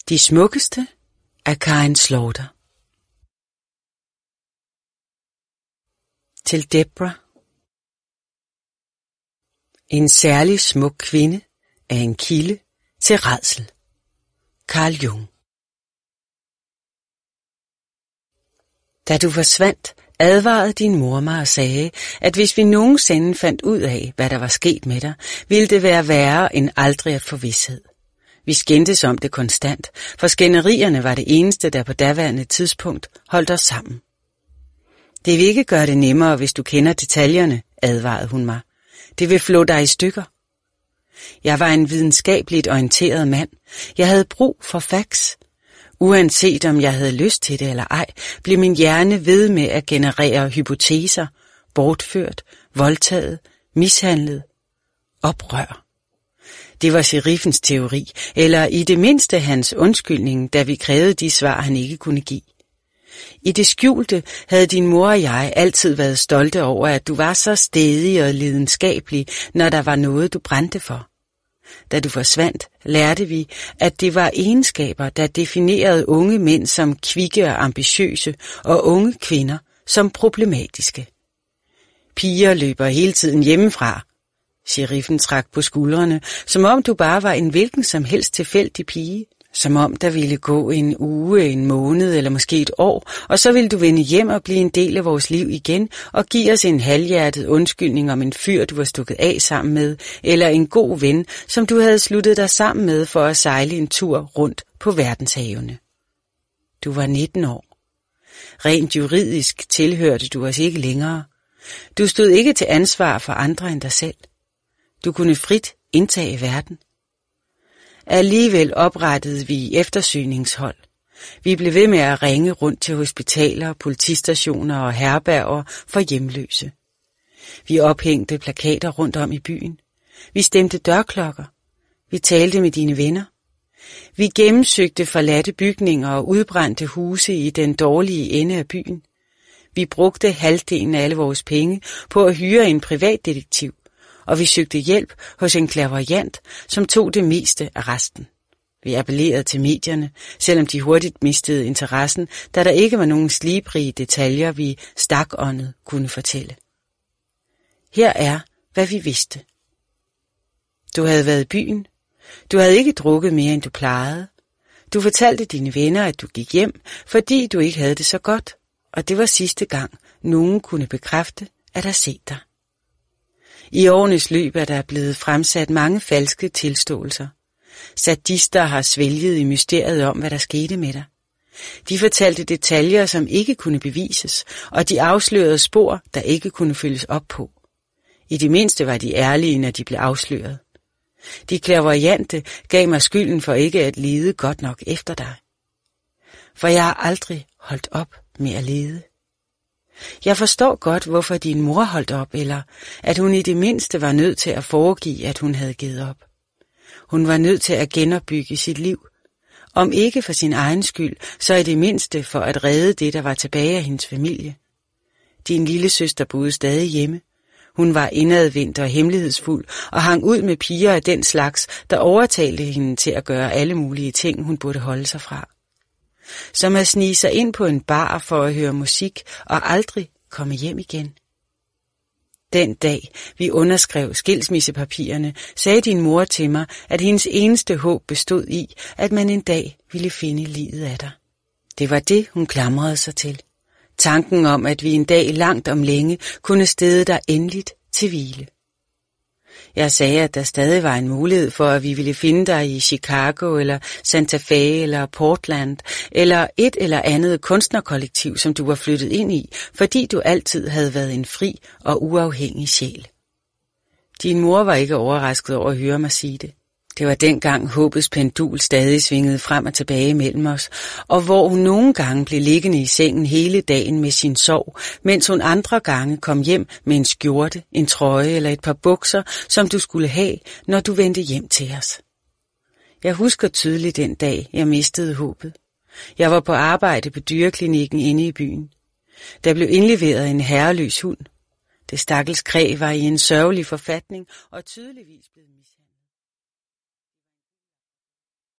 De smukkeste af Karin Slaughter. Til Deborah. En særlig smuk kvinde er en kilde til rædsel. Carl Jung. Da du forsvandt, advarede din mor mig og sagde, at hvis vi nogensinde fandt ud af, hvad der var sket med dig, ville det være værre end aldrig at få vished. Vi skændtes om det konstant, for skænderierne var det eneste, der på daværende tidspunkt holdt os sammen. Det vil ikke gøre det nemmere, hvis du kender detaljerne, advarede hun mig. Det vil flå dig i stykker. Jeg var en videnskabeligt orienteret mand. Jeg havde brug for facts. Uanset om jeg havde lyst til det eller ej, blev min hjerne ved med at generere hypoteser, bortført, voldtaget, mishandlet, oprør. Det var sheriffens teori, eller i det mindste hans undskyldning, da vi krævede de svar, han ikke kunne give. I det skjulte havde din mor og jeg altid været stolte over, at du var så stædig og lidenskabelig, når der var noget, du brændte for. Da du forsvandt, lærte vi, at det var egenskaber, der definerede unge mænd som kvikke og ambitiøse, og unge kvinder som problematiske. Piger løber hele tiden hjemmefra. Sheriffen trak på skuldrene, som om du bare var en hvilken som helst tilfældig pige. Som om der ville gå en uge, en måned eller måske et år, og så ville du vende hjem og blive en del af vores liv igen og give os en halvhjertet undskyldning om en fyr, du var stukket af sammen med, eller en god ven, som du havde sluttet dig sammen med for at sejle en tur rundt på verdenshavene. Du var 19 år. Rent juridisk tilhørte du os ikke længere. Du stod ikke til ansvar for andre end dig selv. Du kunne frit indtage verden. Alligevel oprettede vi eftersøgningshold. Vi blev ved med at ringe rundt til hospitaler, politistationer og herberger for hjemløse. Vi ophængte plakater rundt om i byen. Vi stemte dørklokker. Vi talte med dine venner. Vi gennemsøgte forladte bygninger og udbrændte huse i den dårlige ende af byen. Vi brugte halvdelen af alle vores penge på at hyre en privatdetektiv, og vi søgte hjælp hos en clairvoyant, som tog det meste af resten. Vi appellerede til medierne, selvom de hurtigt mistede interessen, da der ikke var nogen slibrige detaljer, vi stakåndet kunne fortælle. Her er, hvad vi vidste. Du havde været i byen. Du havde ikke drukket mere, end du plejede. Du fortalte dine venner, at du gik hjem, fordi du ikke havde det så godt, og det var sidste gang, nogen kunne bekræfte, at have set dig. I årenes løb er der blevet fremsat mange falske tilståelser. Sadister har svælget i mysteriet om, hvad der skete med dig. De fortalte detaljer, som ikke kunne bevises, og de afslørede spor, der ikke kunne følges op på. I det mindste var de ærlige, når de blev afsløret. De clairvoyante gav mig skylden for ikke at lede godt nok efter dig. For jeg har aldrig holdt op med at lede. Jeg forstår godt, hvorfor din mor holdt op, eller at hun i det mindste var nødt til at foregive, at hun havde givet op. Hun var nødt til at genopbygge sit liv. Om ikke for sin egen skyld, så i det mindste for at redde det, der var tilbage af hendes familie. Din lille søster boede stadig hjemme. Hun var indadvendt og hemmelighedsfuld og hang ud med piger af den slags, der overtalte hende til at gøre alle mulige ting, hun burde holde sig fra. Som at snige sig ind på en bar for at høre musik og aldrig komme hjem igen. Den dag, vi underskrev skilsmissepapirerne, sagde din mor til mig, at hendes eneste håb bestod i, at man en dag ville finde livet af dig. Det var det, hun klamrede sig til. Tanken om, at vi en dag langt om længe kunne stede dig endeligt til hvile. Jeg sagde, at der stadig var en mulighed for, at vi ville finde dig i Chicago eller Santa Fe eller Portland eller et eller andet kunstnerkollektiv, som du var flyttet ind i, fordi du altid havde været en fri og uafhængig sjæl. Din mor var ikke overrasket over at høre mig sige det. Det var dengang håbets pendul stadig svingede frem og tilbage mellem os, og hvor hun nogle gange blev liggende i sengen hele dagen med sin sorg, mens hun andre gange kom hjem med en skjorte, en trøje eller et par bukser, som du skulle have, når du vendte hjem til os. Jeg husker tydeligt den dag, jeg mistede håbet. Jeg var på arbejde på dyreklinikken inde i byen. Der blev indleveret en herreløs hund. Det stakkels kræ var i en sørgelig forfatning og tydeligvis blevet mishandlet.